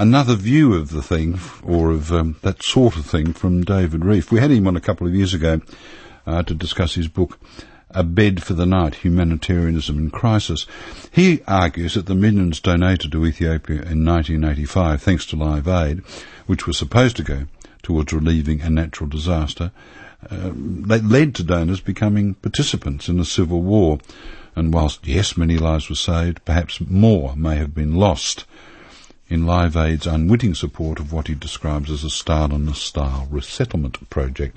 another view of the thing, or of that sort of thing, from David Reef. We had him on a couple of years ago to discuss his book, A Bed for the Night, Humanitarianism in Crisis. He argues that the millions donated to Ethiopia in 1985, thanks to Live Aid, which was supposed to go towards relieving a natural disaster, that led to donors becoming participants in a civil war. And whilst, yes, many lives were saved, perhaps more may have been lost in Live Aid's unwitting support of what he describes as a Stalinist-style resettlement project.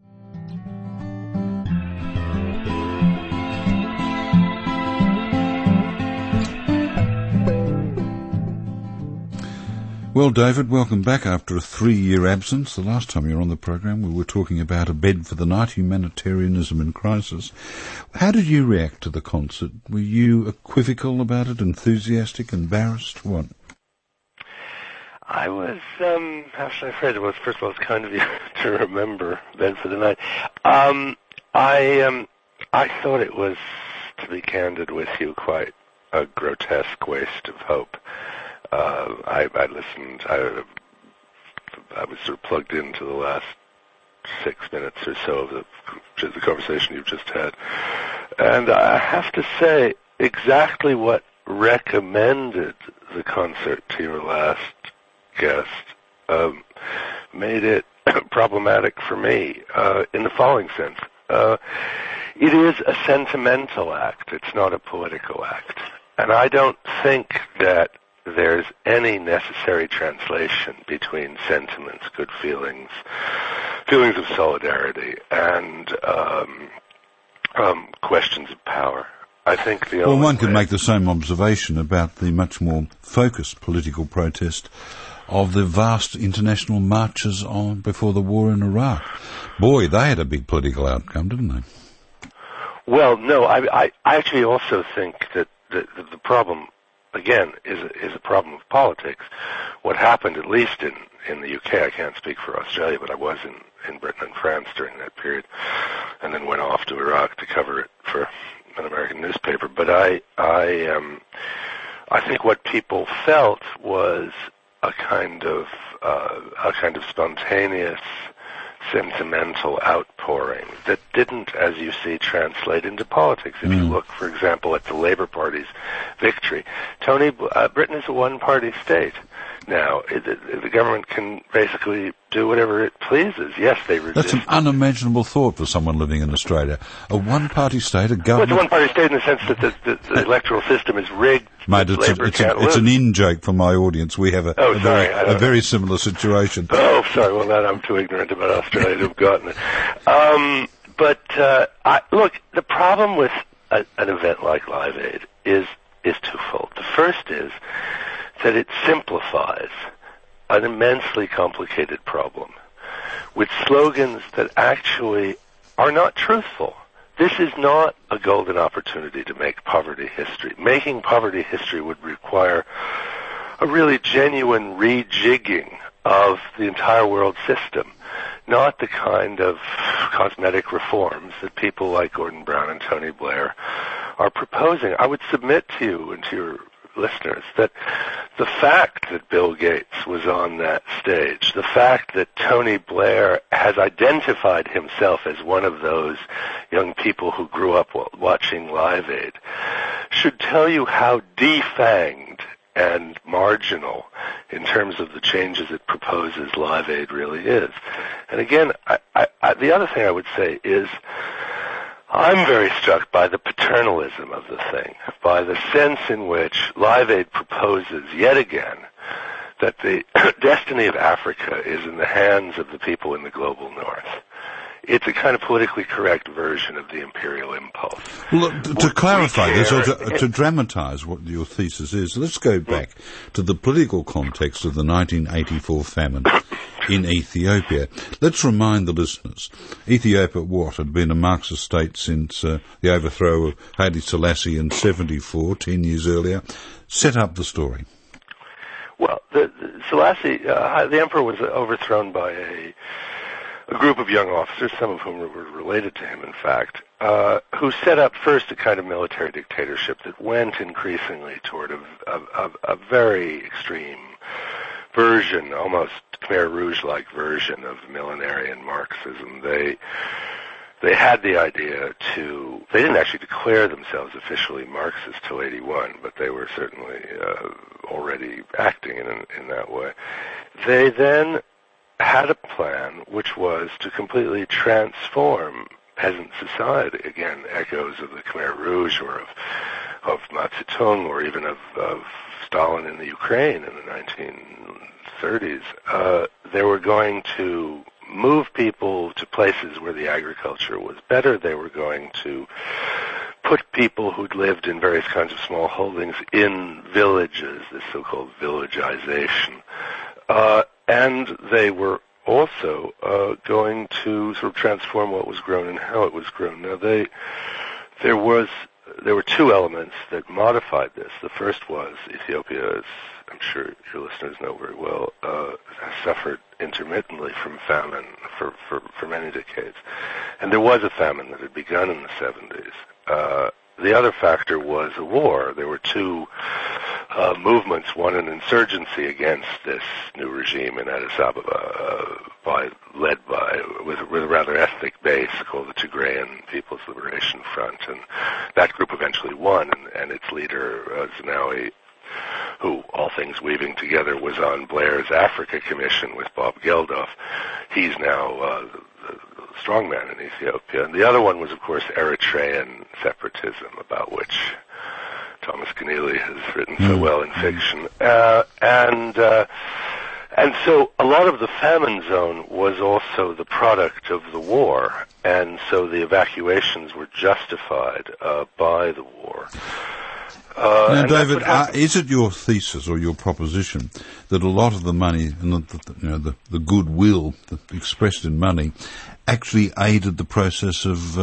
Well, David, welcome back after a 3-year absence. The last time you were on the program, we were talking about A Bed for the Night, Humanitarianism in Crisis. How did you react to the concert? Were you equivocal about it, enthusiastic, embarrassed? What? I was, how should I phrase it? Well, first of all, it's kind of you to remember Bed for the Night. I thought it was, to be candid with you, quite a grotesque waste of hope. I listened, I was sort of plugged into the last 6 minutes or so of the conversation you've just had. And I have to say, exactly what recommended the concert to your last guest made it problematic for me in the following sense. It is a sentimental act. It's not a political act. And I don't think that there's any necessary translation between sentiments, good feelings, feelings of solidarity, and questions of power. I think the only one could make the same observation about the much more focused political protest of the vast international marches on before the war in Iraq. Boy, they had a big political outcome, didn't they? Well, no, I actually also think that the problem, again, is a problem of politics. What happened, at least in the UK, I can't speak for Australia, but I was in Britain and France during that period, and then went off to Iraq to cover it for an American newspaper. But I think what people felt was a kind of spontaneous, sentimental outpouring that didn't, as you see, translate into politics. If you look, for example, at the Labour Party's victory, Britain is a one-party state now. The government can basically do whatever it pleases. Yes, they resist. That's an unimaginable thought for someone living in Australia. A one-party state, a government... Well, it's a one-party state in the sense that the electoral system is rigged. Mate, it's an in-joke for my audience. We have a very similar situation. Oh, sorry. Well, I'm too ignorant about Australia to have gotten it. Look, the problem with an event like Live Aid is twofold. The first is that it simplifies an immensely complicated problem with slogans that actually are not truthful. This is not a golden opportunity to make poverty history. Making poverty history would require a really genuine rejigging of the entire world system, not the kind of cosmetic reforms that people like Gordon Brown and Tony Blair are proposing. I would submit to you and to your listeners that the fact that Bill Gates was on that stage, the fact that Tony Blair has identified himself as one of those young people who grew up watching Live Aid, should tell you how defanged and marginal in terms of the changes it proposes Live Aid really is. And again, the other thing I would say is I'm very struck by the paternalism of the thing, by the sense in which Live Aid proposes yet again that the destiny of Africa is in the hands of the people in the global north. It's a kind of politically correct version of the imperial impulse. Well, to clarify this, or to dramatize what your thesis is, let's go back to the political context of the 1984 famine in Ethiopia. Let's remind the listeners, Ethiopia, had been a Marxist state since the overthrow of Haile Selassie in 74, 10 years earlier. Set up the story. Well, Selassie, the emperor was overthrown by a group of young officers, some of whom were related to him, in fact, who set up first a kind of military dictatorship that went increasingly toward a very extreme version, almost Khmer Rouge-like version of millenarian Marxism. They had the idea they didn't actually declare themselves officially Marxists till 81, but they were certainly already acting in that way. They then had a plan which was to completely transform peasant society. Again, echoes of the Khmer Rouge or of Mao Zedong or even of Stalin in the Ukraine in the 1930s. They were going to move people to places where the agriculture was better. They were going to put people who'd lived in various kinds of small holdings in villages, this so-called villagization. And they were also going to sort of transform what was grown and how it was grown. Now, there were two elements that modified this. The first was Ethiopia, as I'm sure your listeners know very well, has suffered intermittently from famine for many decades. And there was a famine that had begun in the 70s. The other factor was a war. There were two movements, one an insurgency against this new regime in Addis Ababa, led with a rather ethnic base called the Tigrayan People's Liberation Front, and that group eventually won, and its leader, Zenawi, who, all things weaving together, was on Blair's Africa Commission with Bob Geldof. He's now the strongman in Ethiopia. And the other one was, of course, Eritrean separatism, about which Thomas Keneally has written so well in fiction. And so a lot of the famine zone was also the product of the war, and so the evacuations were justified by the war. Now, David, is it your thesis or your proposition that a lot of the money and the goodwill expressed in money actually aided the process of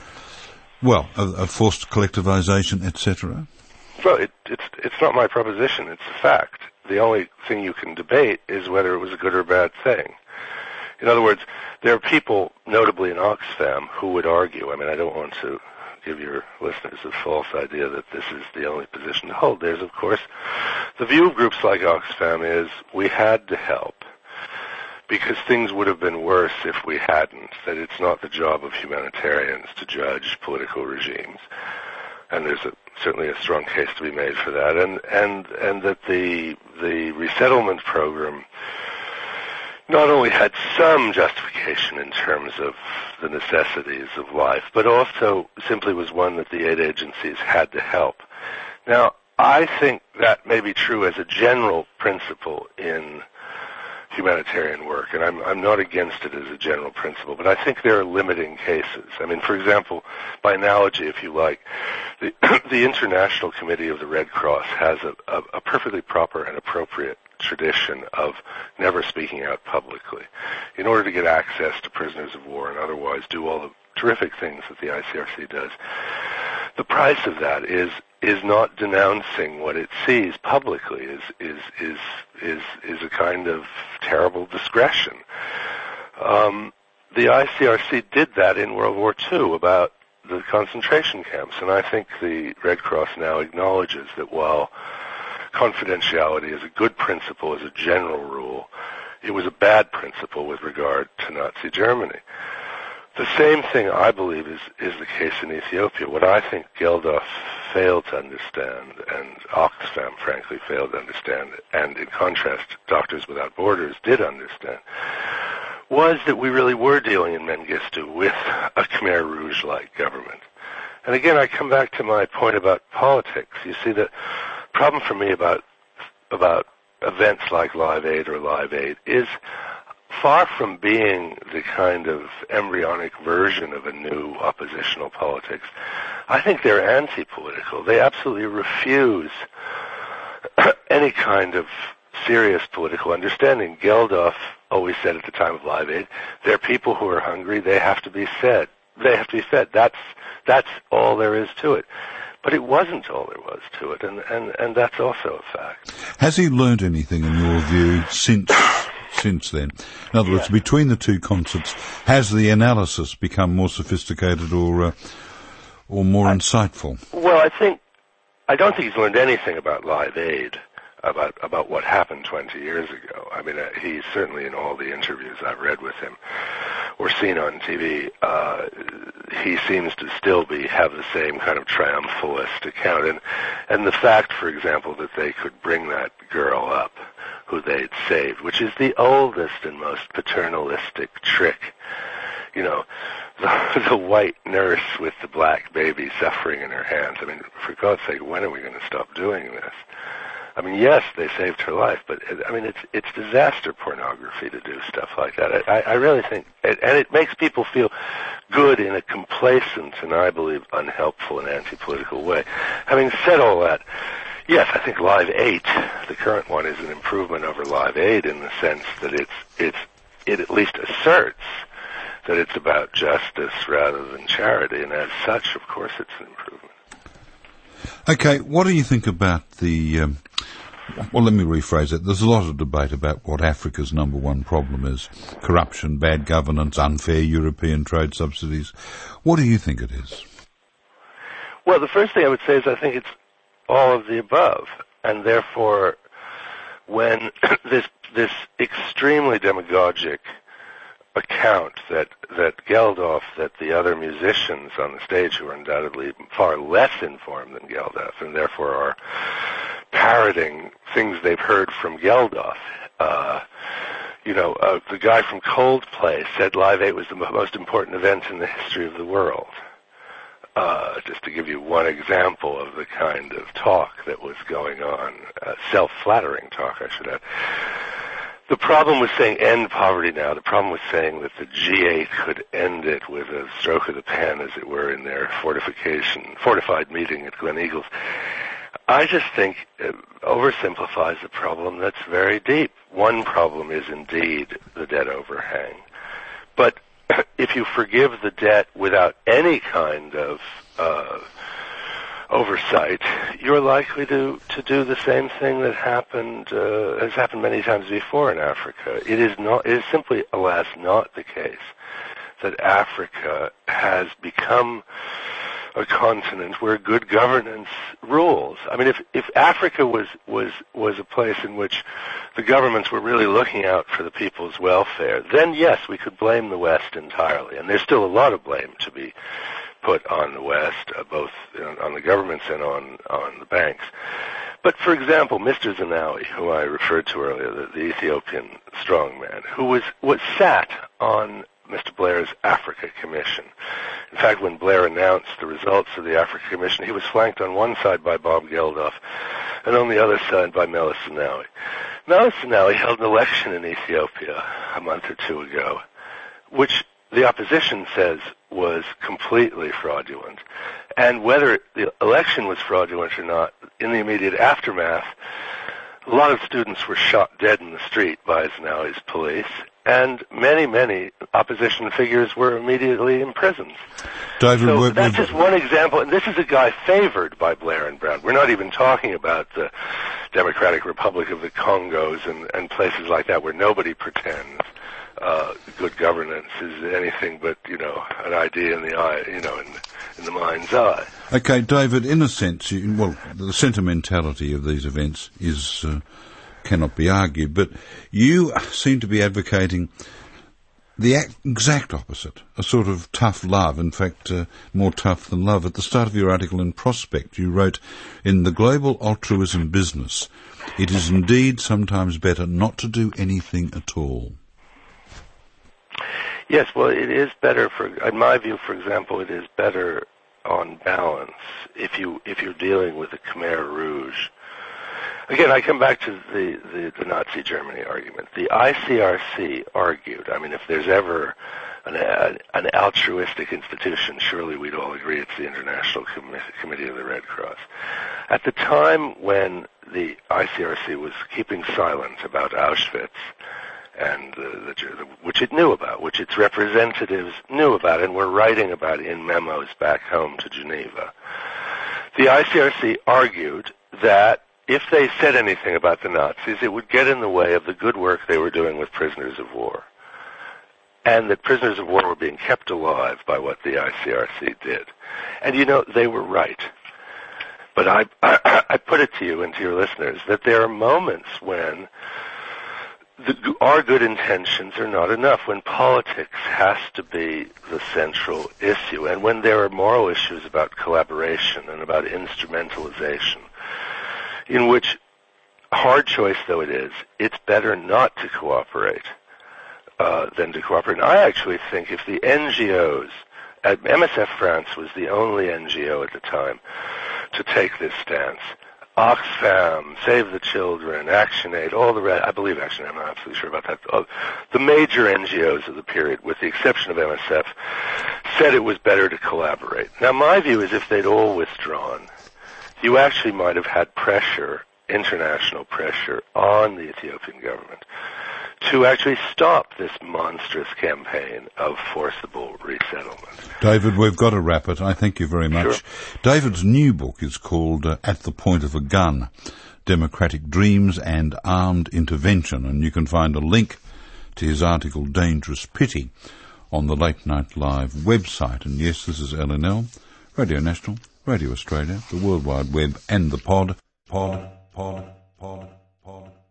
forced collectivization, etc.? Well, it's not my proposition. It's a fact. The only thing you can debate is whether it was a good or bad thing. In other words, there are people, notably in Oxfam, who would argue. I mean, I don't want to give your listeners a false idea that this is the only position to hold. There's, of course, the view of groups like Oxfam is we had to help because things would have been worse if we hadn't, that it's not the job of humanitarians to judge political regimes. And there's certainly a strong case to be made for that. And that the resettlement program not only had some justification in terms of the necessities of life, but also simply was one that the aid agencies had to help. Now, I think that may be true as a general principle in humanitarian work, and I'm not against it as a general principle, but I think there are limiting cases. I mean, for example, by analogy, if you like, the International Committee of the Red Cross has a perfectly proper and appropriate tradition of never speaking out publicly in order to get access to prisoners of war and otherwise do all the terrific things that the ICRC does. The price of that is not denouncing what it sees publicly, is a kind of terrible discretion. The ICRC did that in World War II about the concentration camps, and I think the Red Cross now acknowledges that while confidentiality is a good principle as a general rule, it was a bad principle with regard to Nazi Germany. The same thing, I believe, is the case in Ethiopia. What I think Geldof failed to understand, and Oxfam, frankly, failed to understand, and in contrast, Doctors Without Borders did understand, was that we really were dealing in Mengistu with a Khmer Rouge-like government. And again, I come back to my point about politics. You see, the problem for me about events like Live Aid or Live Aid is far from being the kind of embryonic version of a new oppositional politics. I think they're anti-political. They absolutely refuse any kind of serious political understanding. Geldof always said at the time of Live Aid, there are people who are hungry, they have to be fed. They have to be fed. That's all there is to it. But it wasn't all there was to it, and that's also a fact. Has he learned anything, in your view, since then? In other words, between the two concerts, has the analysis become more sophisticated or more insightful? Well, I don't think he's learned anything about Live Aid. about what happened 20 years ago. I mean, he certainly, in all the interviews I've read with him or seen on TV, he seems to still have the same kind of triumphalist account. And the fact, for example, that they could bring that girl up who they'd saved, which is the oldest and most paternalistic trick, you know, the white nurse with the black baby suffering in her hands. I mean, for God's sake, when are we going to stop doing this? I mean, yes, they saved her life, but I mean, it's disaster pornography to do stuff like that. I really think, and it makes people feel good in a complacent and, I believe, unhelpful and anti-political way. Having said all that, yes, I think Live 8, the current one, is an improvement over Live 8 in the sense that it at least asserts that it's about justice rather than charity, and as such, of course, it's an improvement. Okay, what do you think about the... well, let me rephrase it. There's a lot of debate about what Africa's number one problem is. Corruption, bad governance, unfair European trade subsidies. What do you think it is? Well, the first thing I would say is I think it's all of the above, and therefore when this extremely demagogic account that Geldof, that the other musicians on the stage who are undoubtedly far less informed than Geldof and therefore are parroting things they've heard from Geldof. The guy from Coldplay said Live 8 was the most important event in the history of the world. Just to give you one example of the kind of talk that was going on, self-flattering talk, I should add. The problem with saying end poverty now, the problem with saying that the G8 could end it with a stroke of the pen, as it were, in their fortified meeting at Glen Eagles, I just think it oversimplifies the problem that's very deep. One problem is indeed the debt overhang. But if you forgive the debt without any kind of oversight, you're likely to do the same thing that has happened many times before in Africa. It is simply, alas, not the case that Africa has become a continent where good governance rules. I mean, if Africa was a place in which the governments were really looking out for the people's welfare, then yes, we could blame the West entirely. And there's still a lot of blame to be put on the West, both on the governments and on the banks. But for example, Mr. Zenawi, who I referred to earlier, the Ethiopian strongman, who was sat on Mr. Blair's Africa Commission. In fact, when Blair announced the results of the Africa Commission, he was flanked on one side by Bob Geldof and on the other side by Meles Zenawi. Meles Zenawi held an election in Ethiopia a month or two ago, which the opposition says was completely fraudulent. And whether the election was fraudulent or not, in the immediate aftermath, a lot of students were shot dead in the street by Zenawi's police, and many, many opposition figures were immediately imprisoned. David, so that's just one example, and this is a guy favored by Blair and Brown. We're not even talking about the Democratic Republic of the Congos and places like that where nobody pretends good governance is anything but, an idea in the eye, in the mind's eye. Okay, David, in a sense, the sentimentality of these events is cannot be argued, but you seem to be advocating the exact opposite, a sort of tough love, in fact, more tough than love. At the start of your article in Prospect, you wrote, "In the global altruism business, it is indeed sometimes better not to do anything at all." Yes, well, it is better in my view, for example, it is better on balance if you're dealing with the Khmer Rouge. Again, I come back to the Nazi Germany argument. The ICRC argued, I mean, if there's ever an altruistic institution, surely we'd all agree it's the International Committee of the Red Cross. At the time when the ICRC was keeping silent about Auschwitz, and which it knew about, which its representatives knew about and were writing about in memos back home to Geneva, the ICRC argued that if they said anything about the Nazis, it would get in the way of the good work they were doing with prisoners of war, and that prisoners of war were being kept alive by what the ICRC did. And they were right. But I put it to you and to your listeners that there are moments when our good intentions are not enough, when politics has to be the central issue, and when there are moral issues about collaboration and about instrumentalization, in which, hard choice though it is, it's better not to cooperate than to cooperate. And I actually think if the NGOs, MSF France was the only NGO at the time to take this stance. Oxfam, Save the Children, ActionAid, all the rest, I believe ActionAid, I'm not absolutely sure about that. The major NGOs of the period, with the exception of MSF, said it was better to collaborate. Now my view is if they'd all withdrawn, you actually might have had pressure, international pressure, on the Ethiopian government to actually stop this monstrous campaign of forcible resettlement. David, we've got to wrap it. I thank you very much. Sure. David's new book is called At the Point of a Gun, Democratic Dreams and Armed Intervention, and you can find a link to his article Dangerous Pity on the Late Night Live website. And yes, this is LNL, Radio National, Radio Australia, the World Wide Web, and the pod.